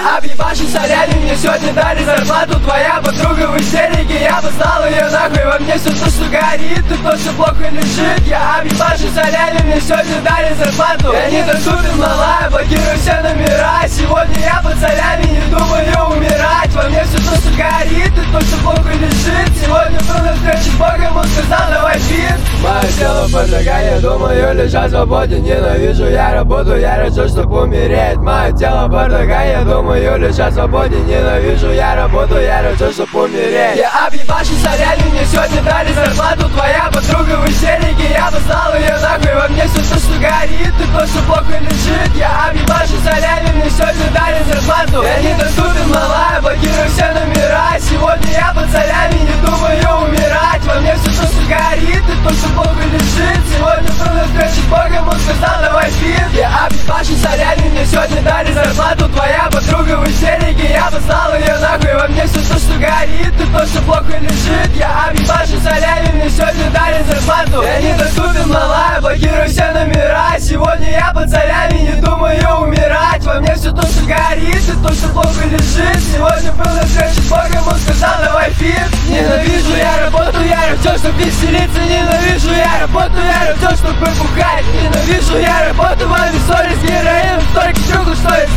Я объебашу солями, мне сегодня дали зарплату. Твоя подруга в истерике, я послал ее нахуй. Во мне все то, что горит, и то, что плохо лежит. Я объебашу солями, мне сегодня дали зарплату. Я недоступен, малая, блокирую все номера. Сегодня я под солями, не думаю умирать. Во мне все то, что горит, и то, что плохо лежит. Сегодня был на встрече с Богом, он сказал, давай фит. Мое тело поджигание, думаю лежать свободен. Ненавижу я работу, я рожу, чтоб умереть. Мое тело поджигание, думаю лежать свободен. Ненавижу я работу, я рожу, чтоб умереть. Я объебашу солями, мне сегодня дали зарплату. Твоя подруга в истерике, я послал ее нахуй. Во мне все то, что горит, и то, что плохо лежит. Я объебашу солями, мне сегодня дали зарплату. Я недоступен, малая, блокирую все номера. Сегодня я под солями, не думаю умирать. Во мне все то, что горит, и то, что плохо лежит. Сегодня был на встрече с Богом, он сказал, давай фит. Я объебашу солями, мне сегодня дали зарплату. Твоя подруга в истерике, я послал ее нахуй. Во мне все то, что горит, и то, что плохо лежит. Я объебашу солями, мне сегодня дали зарплату. Я недоступен, малая, блокирую все номера. Сегодня я под солями, не думаю умирать. Во мне все то, что горит, и то, что плохо лежит. Сегодня был на встрече с Богом, он сказал, давай фит. Ненавижу я работу, я рожден, чтоб веселиться. Ненавижу я работу, я рожден, чтоб бухать. Ненавижу я работу, вами ссорюсь с героином. Столько другу, что я